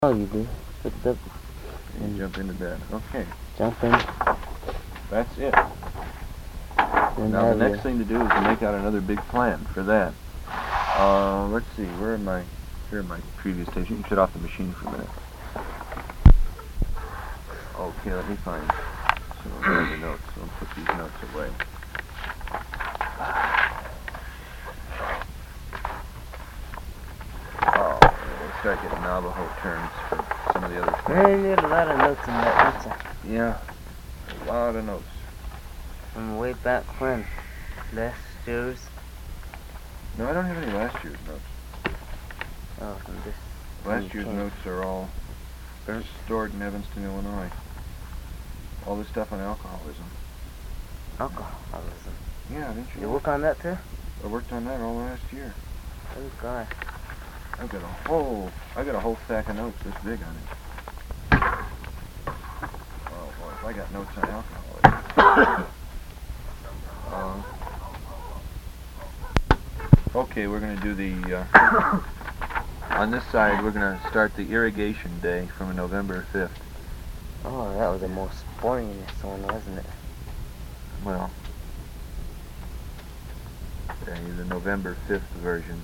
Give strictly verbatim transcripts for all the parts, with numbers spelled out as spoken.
Oh, you do. Pick it up and jump into bed. Okay. Jump in. That's it. And Now the have next your- thing to do is to make out another big plan for that. Uh, let's see, where am I? Here in my previous tapes. You can shut off the machine for a minute. Okay, let me find some of the notes. So I'll put these notes away. Oh, we'll start getting Navajo terms for some of the other stuff. Man, you got a lot of notes in that, don't you? Yeah, a lot of notes. From way back when. Last year's. No, I don't have any last year's notes. Oh, from this. Last year's Okay. notes are all they're stored in Evanston, Illinois. All this stuff on alcoholism. Alcoholism. Yeah, didn't you? You know? work on that too? I worked on that all last year. Oh, God. I got a whole, I got a whole stack of notes this big on it. Oh boy, if I got notes on alcoholism. uh, okay, we're gonna do the. Uh, on this side, we're gonna start the irrigation day from November fifth. Oh, that was the most boringest one, wasn't it? Well, yeah, the November fifth version.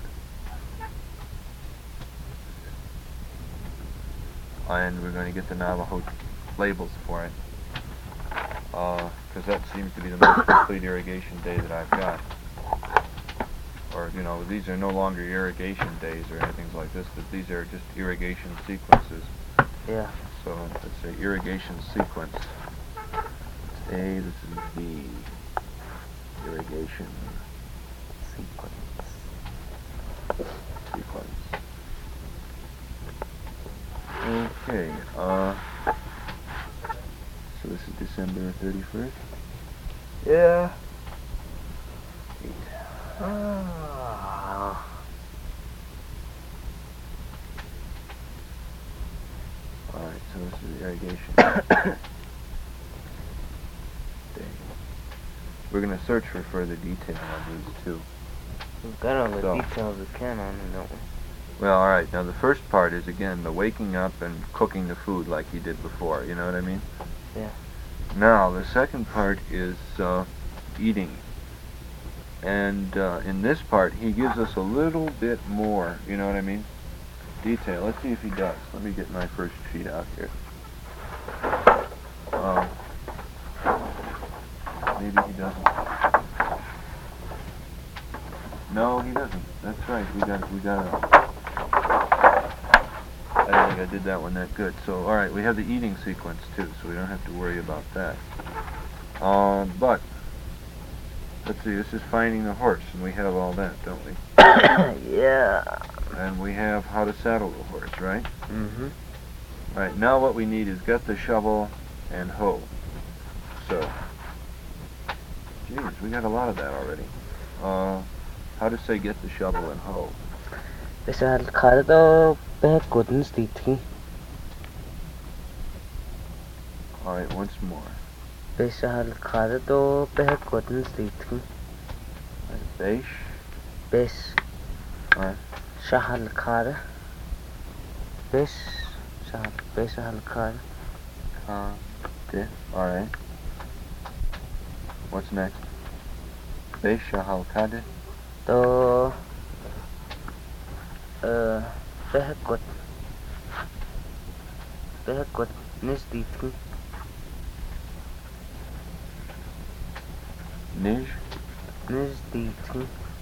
And we're going to get the Navajo labels for it. Because that seems to be the most complete irrigation day that I've got. Or, you know, these are no longer irrigation days or anything like this, but these are just irrigation sequences. Yeah. So let's say irrigation sequence. It's A, this is B. Irrigation Sequence. sequence. Okay, uh, so this is December thirty-first? Yeah. Eight. Ah. Alright, so this is the irrigation. Day. We're going to search for further detail on these too. We've got all the So. details we can on it, don't we? Well, alright, now the first part is, again, the waking up and cooking the food like he did before, you know what I mean? Yeah. Now, the second part is uh, eating. And uh, in this part, he gives us a little bit more, you know what I mean? Detail. Let's see if he does. Let me get my first sheet out here. Um, maybe he doesn't. No, he doesn't. That's right. We got. We got. A, I don't think I did that one that good. So, all right, we have the eating sequence too, so we don't have to worry about that. Uh, but let's see. This is finding the horse, and we have all that, don't we? Yeah. And we have how to saddle the horse, right? Mm-hmm. Right, now what we need is get the shovel and hoe. So, geez, we got a lot of that already. Uh, how to say get the shovel and hoe? Hvis jeg hadde kallet å be godens ditring. Alright, once more. Hvis jeg hadde kallet å be godens ditring. Beish. Hvis Alright. jeg hadde kallet. Hvis jeg hadde, hvis jeg hadde kallet. Uh, okay, alright. What's next? Beish shahalkade. Da uh, be god. Be godens ditring. Nij. Godens ditring.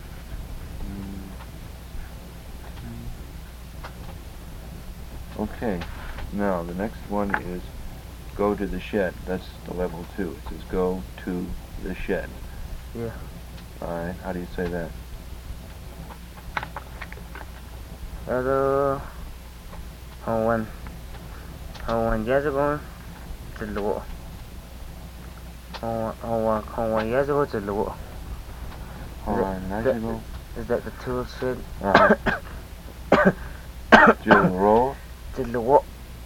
Okay, now the next one is go to the shed. That's the level two. It says go to the shed. Yeah. Alright, how do you say that? Hello. Hồng Hồng years ago to the Hồng Hồng Hồng years ago to the Hold on, that- nice ago. Is that the tool shed? Uh-huh. Jill roll. To the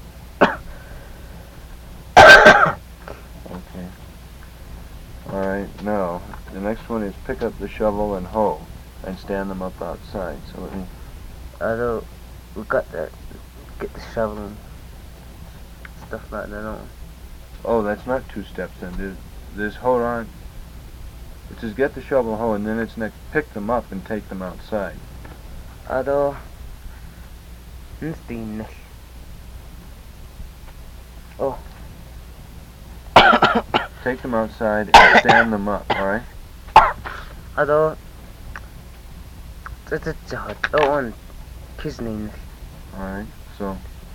Okay. Alright, now, the next one is pick up the shovel and hoe and stand them up outside. So let me Although we got that get the shovel and stuff like that on. Oh, that's not two steps then. There's, there's hold on. It says get the shovel and hoe, and then it's next pick them up and take them outside. Ado Nsteenel. Oh. Take them outside and stand them up, alright? Ado Tjahot. Oh, on Kisneenel. Alright, so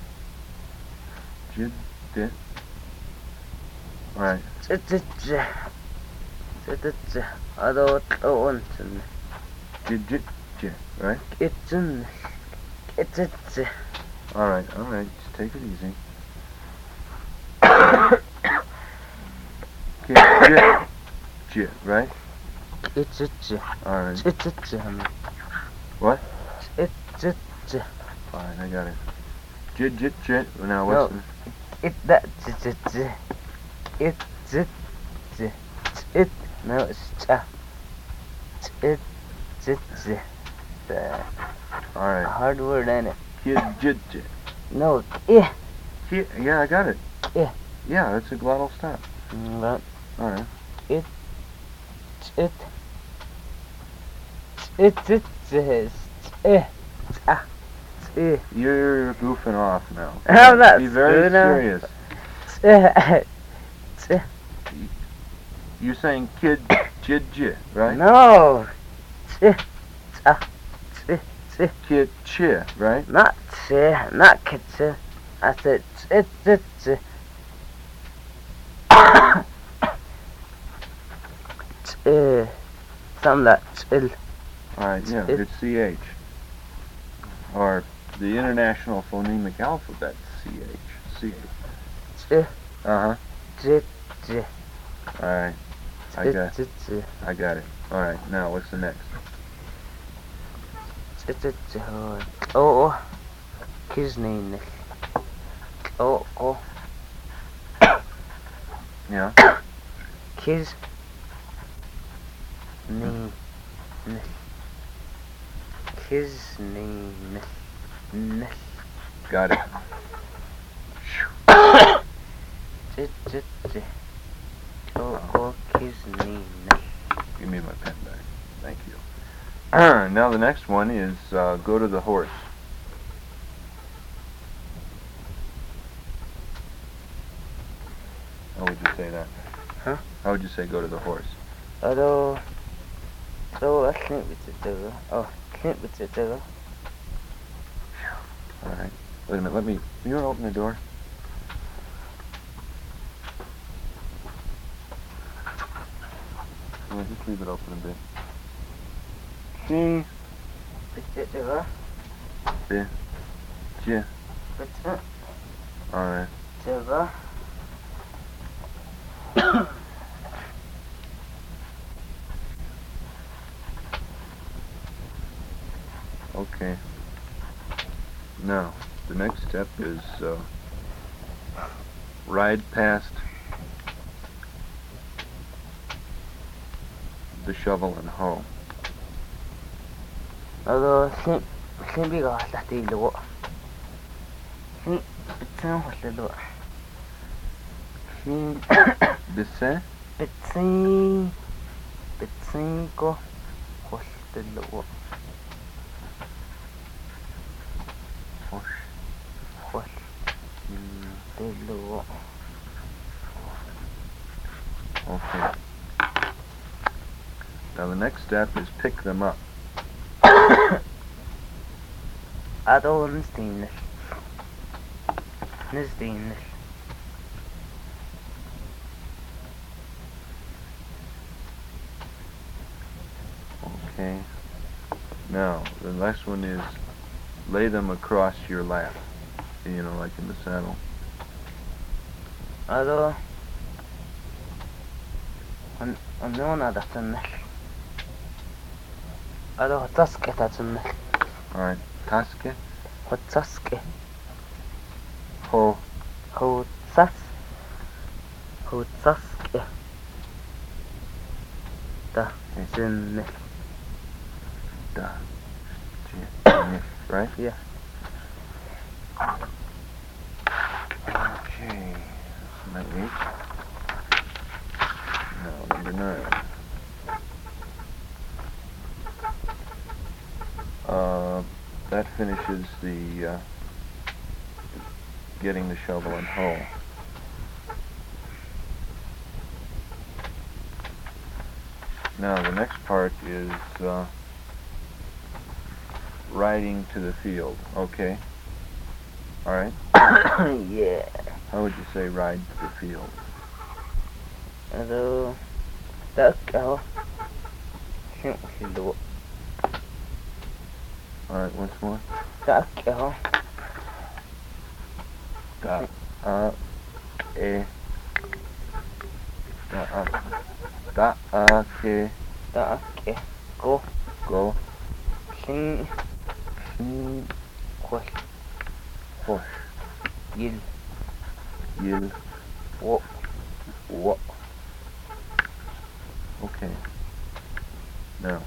Jid did. Alright. Tjah. Tjah. Ado oh on Tjah. Jid jid jid, right? Kitchen. Kitchen. Alright, alright, just take it easy. Okay, jid jid, right? Kitchen. Alright. Kitchen. What? Kitchen. Fine, I got it. Jid jid jid. Now No. what's the It that it it it it no it's cha it it the Alright. hard word ain't it? Jid jid jid. No eh Here, yeah, I got it. Yeah. Yeah, that's a glottal stop. but Alright. it it it it it eh ah eh You're goofing off now. I'm not Be very screwing up. serious. eh eh You're saying kid jid jid, right? no eh ah eh eh Kid chi, right? not eh not kitchen I said it it it eh some that chill. Alright, yeah, It- it's C H. Or the International Phonemic Alphabet, C H. C H. Eh Uh-huh. j j Alright, I it got it it I got it. Alright, now what's the next? it it oh oh Kisneenel. Oh oh Yeah? Kiz Nee Kisneenel. Nel. Got it. J j j oh oh Kisneenel. Give me my pen back. Thank you. Now the next one is uh, go to the horse. How would you say that? Huh? How would you say go to the horse? Ado so I think it's a do. Oh, think it's a do. Alright. Wait a minute, let me... You want to open the door? Yeah, just leave it open a bit. See? It's a do. Yeah. Yeah. It's a Alright. do. Okay. Now, the next step is uh, ride past the shovel and hoe. Ado sim simbiga halati lo. Sim bitsan halalo. Sim Bisse? bitsin bitsin ko halalo. Hosh. Halalo. Okay. Now the next step is pick them up. Ado Nsteenel. Nsteenel. Okay. Now, the next one is lay them across your lap. You know, like in the saddle. Ado an anona datanel. Ado hataske datanel. Alright. Taske, Hataske. ho, Hotas. Hotaske. Da zinel. da, j, right? Yeah. Number eight. Now, number nine. Uh, that finishes the uh, getting the shovel and hoe. Now the next part is uh, riding to the field. Okay. All right. Yeah. How would you say ride to the field? Hello. That's how. Hello. All right. Once more. That's how. Da a e da a da a ke That's go. go King. kin Quash. hosh Yil. yil Wo. wa. Okay. Now,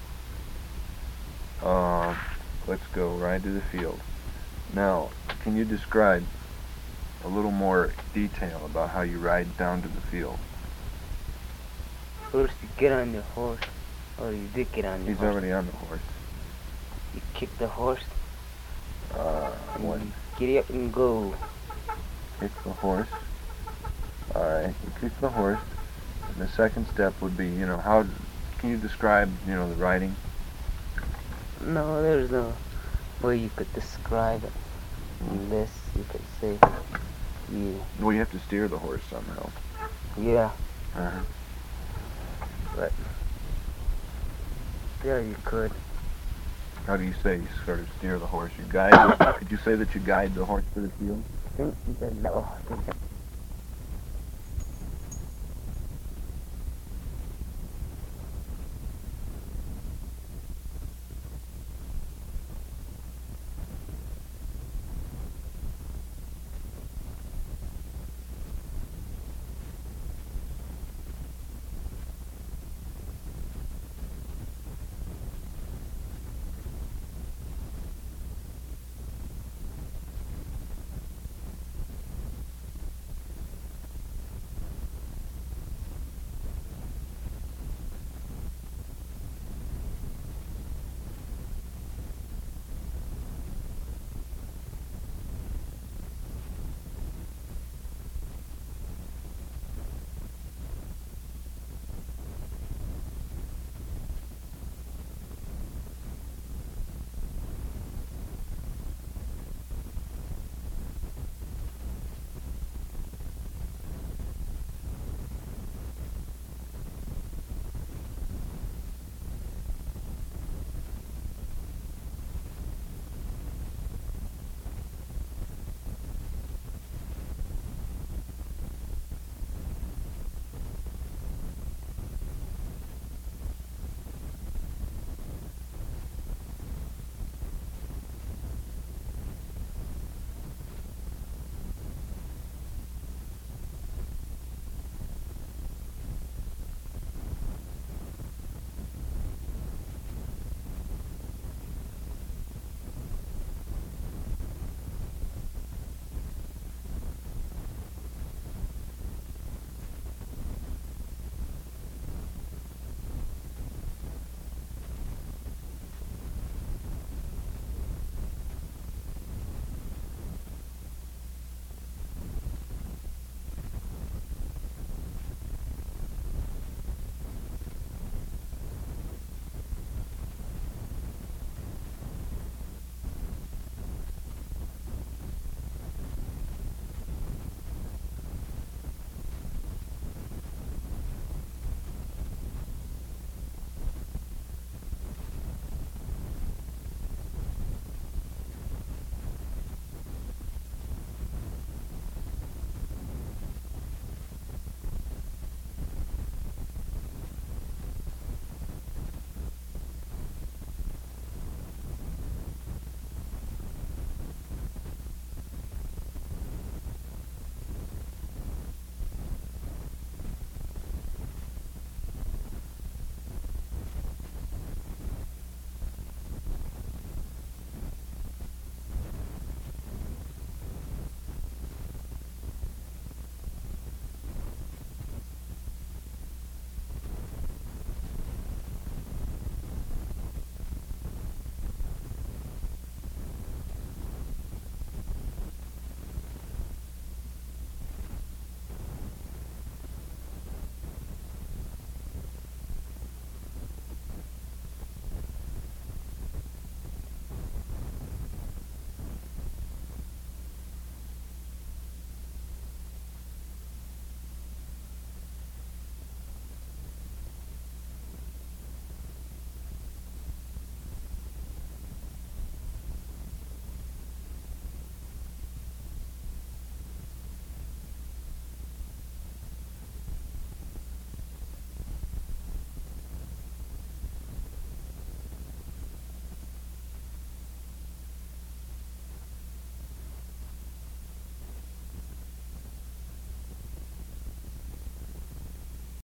uh, let's go ride to the field. Now, can you describe a little more detail about how you ride down to the field? First you get on the horse. Or you did get on the He's horse. already on the horse. You kick the horse. Uh, And one. you get up and go. Kick the horse. Alright, you kick the horse. And the second step would be, you know, how, can you describe, you know, the riding? No, there's no way you could describe it. Unless you could say, you, Well, you have to steer the horse somehow. yeah, Uh-huh. but, yeah, you could. How do you say you sort of steer the horse? You guide it? Could you say that you guide the horse to the field? I think you said no. I think